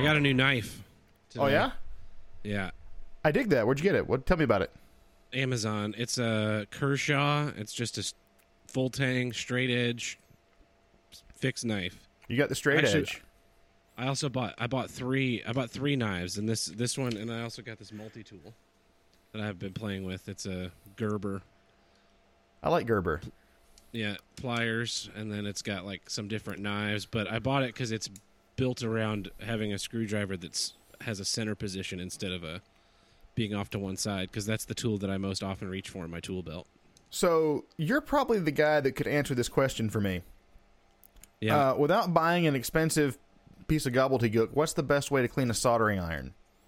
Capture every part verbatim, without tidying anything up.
got a new knife today. Oh, yeah? Yeah. I dig that. Where'd you get it? What? Tell me about it. Amazon. It's a Kershaw. It's just a full tang, straight edge, fixed knife. You got the straight Actually, edge. I also bought. I bought three. I bought three knives, and this this one, and I also got this multi tool that I've been playing with. It's a Gerber. I like Gerber. Yeah, pliers, and then it's got like some different knives. But I bought it because it's built around having a screwdriver that's has a center position instead of a being off to one side, because that's the tool that I most often reach for in my tool belt. So you're probably the guy that could answer this question for me. Yeah. Uh, without buying an expensive piece of gobbledygook, what's the best way to clean a soldering iron?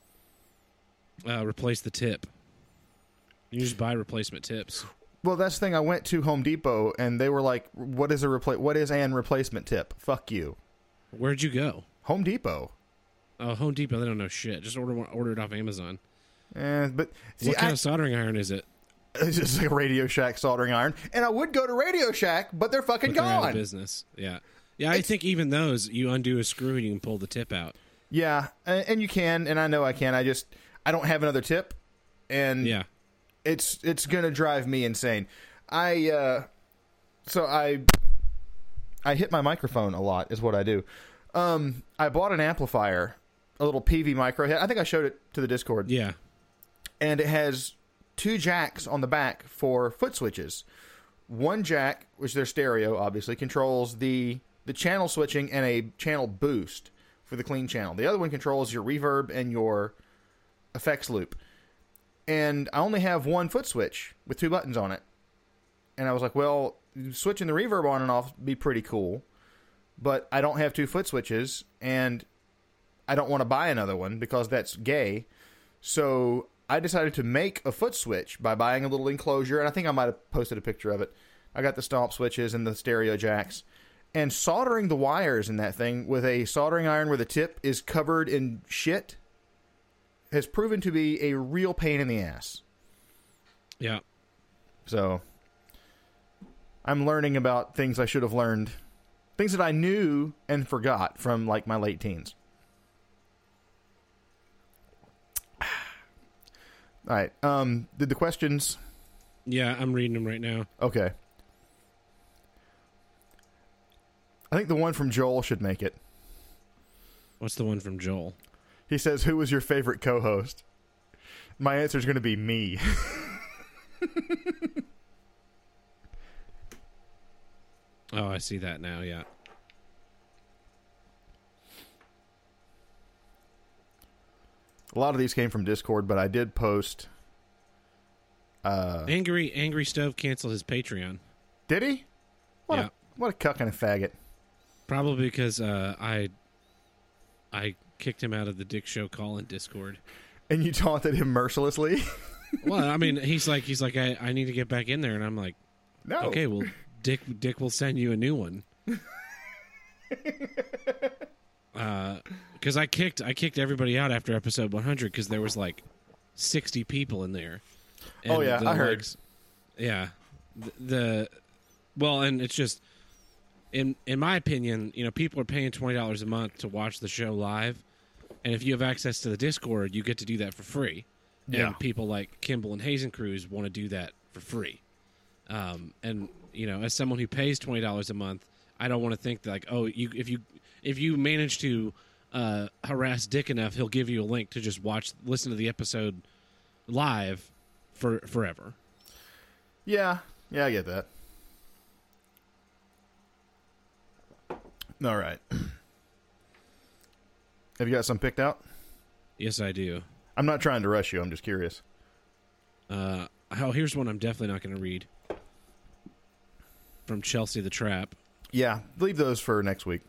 Uh, replace the tip. You just buy replacement tips. Well, that's the thing. I went to Home Depot and they were like, "What is a repla- What is an replacement tip?" Fuck you. Where'd you go? Home Depot. Oh, Home Depot. They don't know shit. Just order one, order it off Amazon. Eh, but see, what kind I, of soldering iron is it? It's just like a Radio Shack soldering iron, and I would go to Radio Shack, but they're fucking But they're out of gone. business. Yeah, yeah. I It's- think even those, you undo a screw and you can pull the tip out. Yeah, and, and you can, and I know I can. I just I don't have another tip, and Yeah. it's it's gonna drive me insane. I uh, so I I hit my microphone a lot is what I do. Um, I bought an amplifier, a little P V micro head. I think I showed it to the Discord. Yeah. And it has two jacks on the back for foot switches. One jack, which they're stereo, obviously, controls the the channel switching and a channel boost for the clean channel. The other one controls your reverb and your effects loop. And I only have one foot switch with two buttons on it. And I was like, well, switching the reverb on and off would be pretty cool. But I don't have two foot switches, and I don't want to buy another one because that's gay. So I decided to make a foot switch by buying a little enclosure, and I think I might have posted a picture of it. I got the stomp switches and the stereo jacks, and soldering the wires in that thing with a soldering iron where the tip is covered in shit has proven to be a real pain in the ass. Yeah. So I'm learning about things I should have learned, things that I knew and forgot from like my late teens. All right. Um, did the questions? Yeah, I'm reading them right now. Okay. I think the one from Joel should make it. What's the one from Joel? He says, "Who was your favorite co-host?" My answer is going to be me. Oh, I see that now, yeah. A lot of these came from Discord, but I did post. Uh, Angry Angry Stove canceled his Patreon. Did he? What Yeah. A, what a cuck and a faggot. Probably because uh, I I kicked him out of the Dick Show call in Discord. And you taunted him mercilessly? Well, I mean, he's like, he's like, I, I need to get back in there, and I'm like, No. okay, well, Dick Dick will send you a new one. uh, because I kicked I kicked everybody out after episode one hundred because there was like sixty people in there. And Oh, yeah, the, I heard. like, yeah, the, the well, and it's just in in my opinion, you know, people are paying twenty dollars a month to watch the show live, and if you have access to the Discord, you get to do that for free. Yeah. And people like Kimball and Hazen Cruz want to do that for free. Um, and you know, as someone who pays twenty dollars a month, I don't want to think that like, oh, you if you if you manage to uh, harass Dick enough, he'll give you a link to just watch, listen to the episode live for forever. Yeah. Yeah, I get that. All right. Have you got some picked out? Yes, I do. I'm not trying to rush you. I'm just curious. Uh, oh, here's one I'm definitely not going to read. From Chelsea the Trap. Yeah, leave those for next week.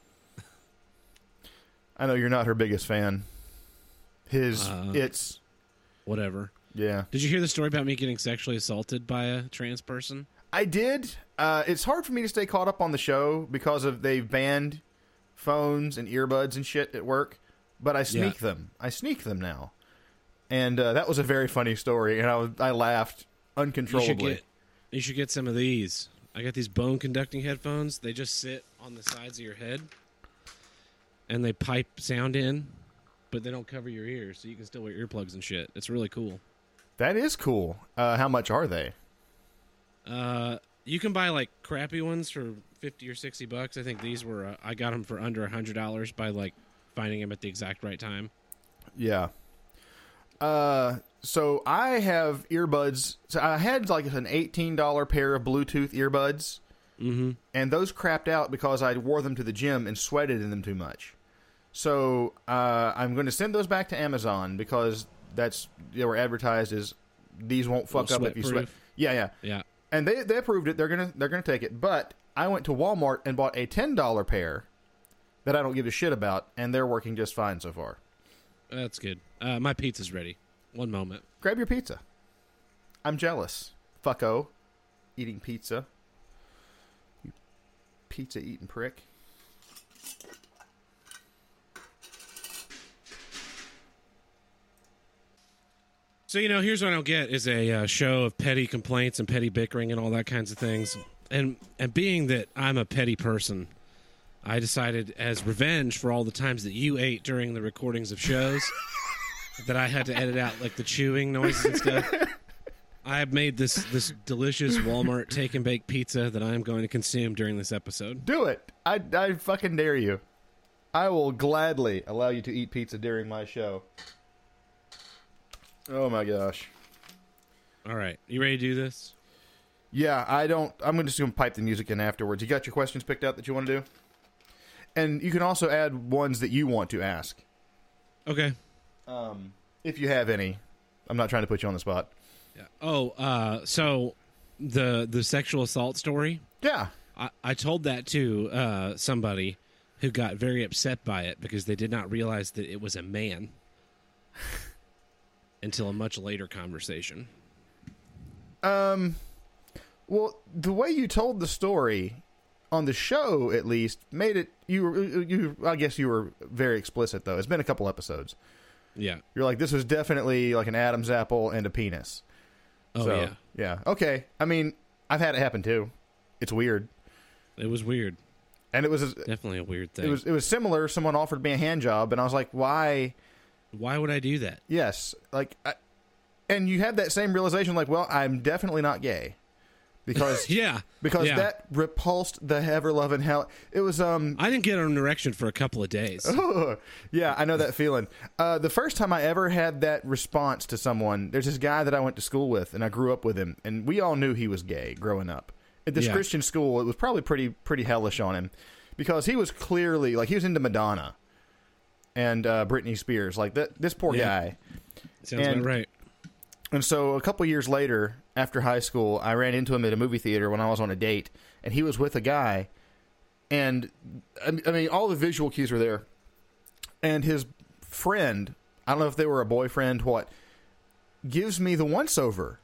I know you're not her biggest fan. His, Uh, it's, Whatever. yeah. Did you hear the story about me getting sexually assaulted by a trans person? I did. Uh, it's hard for me to stay caught up on the show because of they've banned phones and earbuds and shit at work. But I sneak Yeah. them. I sneak them now. And uh, that was a very funny story, and I was, I laughed You uncontrollably. should get you should get some of these. I got these bone conducting headphones. They just sit on the sides of your head. and they pipe sound in, but they don't cover your ears, so you can still wear earplugs and shit. It's really cool. That is cool. Uh, how much are they? Uh, you can buy like crappy ones for fifty or sixty bucks. I think these were. Uh, I got them for under a hundred dollars by like finding them at the exact right time. Yeah. Uh, so I have earbuds. So I had like an eighteen dollar pair of Bluetooth earbuds, mm-hmm. and those crapped out because I wore them to the gym and sweated in them too much. So uh, I'm going to send those back to Amazon because that's they were advertised as these won't fuck Well, up if you sweat. sweat-proof. Yeah, yeah, Yeah. And they they approved it. They're gonna they're gonna take it. But I went to Walmart and bought a ten dollar pair that I don't give a shit about, and they're working just fine so far. That's good. Uh, my pizza's ready. One moment. Grab your pizza. I'm jealous. Fucko. Eating pizza. You pizza eating prick. So, you know, here's what I don't get is a uh, show of petty complaints and petty bickering and all that kinds of things. And and being that I'm a petty person, I decided as revenge for all the times that you ate during the recordings of shows that I had to edit out like the chewing noises and stuff. I have made this this delicious Walmart take and bake pizza that I am going to consume during this episode. Do it. I, I fucking dare you. I will gladly allow you to eat pizza during my show. Oh my gosh. All right. You ready to do this? Yeah, I don't... I'm just going to pipe the music in afterwards. You got your questions picked out that you want to do? And you can also add ones that you want to ask. Okay. Um, if you have any. I'm not trying to put you on the spot. Yeah. Oh, uh, so the the sexual assault story? Yeah. I, I told that to uh, somebody who got very upset by it because they did not realize that it was a man until a much later conversation. Um, well, the way you told the story on the show, at least, made it. You, were- you. I guess you were very explicit, though. It's been a couple episodes. Yeah. You're like, this was definitely like an Adam's apple and a penis. Oh, So, yeah. Yeah. Okay. I mean, I've had it happen too. It's weird, It was weird. and it was Definitely a weird thing. it was it was similar. Someone offered me a hand job, and I was like, why? Why would I do that? Yes, like, I, and you had that same realization, like, well, I'm definitely not gay, because Yeah. because yeah. that repulsed the ever loving hell. It was um I didn't get an erection for a couple of days. yeah, I know that feeling. Uh, the first time I ever had that response to someone, there's this guy that I went to school with, and I grew up with him, and we all knew he was gay growing up. At this Yeah. Christian school, it was probably pretty pretty hellish on him, because he was clearly, like, he was into Madonna and uh, Britney Spears. Like, that, this poor Yeah. guy. Sounds and- about right. And so a couple years later, after high school, I ran into him at a movie theater when I was on a date, and he was with a guy, and I I mean, all the visual cues were there. And his friend, I don't know if they were a boyfriend, what, gives me the once-over.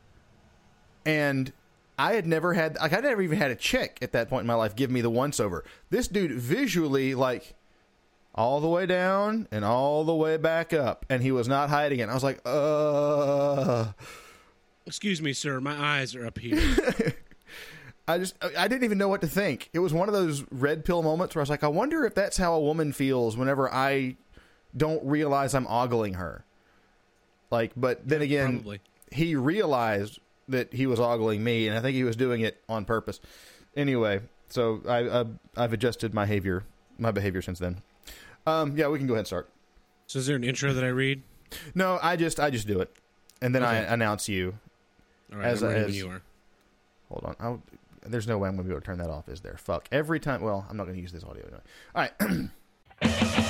And I had never had, like, I never even had a chick at that point in my life give me the once-over. This dude visually, like, all the way down and all the way back up, and he was not hiding it. I was like, uh... Excuse me, sir. My eyes are up here. I just, I didn't even know what to think. It was one of those red pill moments where I was like, I wonder if that's how a woman feels whenever I don't realize I'm ogling her. Like, but then again, Probably. he realized that he was ogling me, and I think he was doing it on purpose. Anyway, so I, I I've adjusted my behavior, my behavior since then. Um, yeah, we can go ahead and start. So is there an intro that I read? No, I just, I just do it, and then I Okay. announce you. All right, As- I'm ready when as- you are. Hold on. I'll, there's no way I'm going to be able to turn that off, is there? Fuck. Every time. Well, I'm not going to use this audio anyway. All right.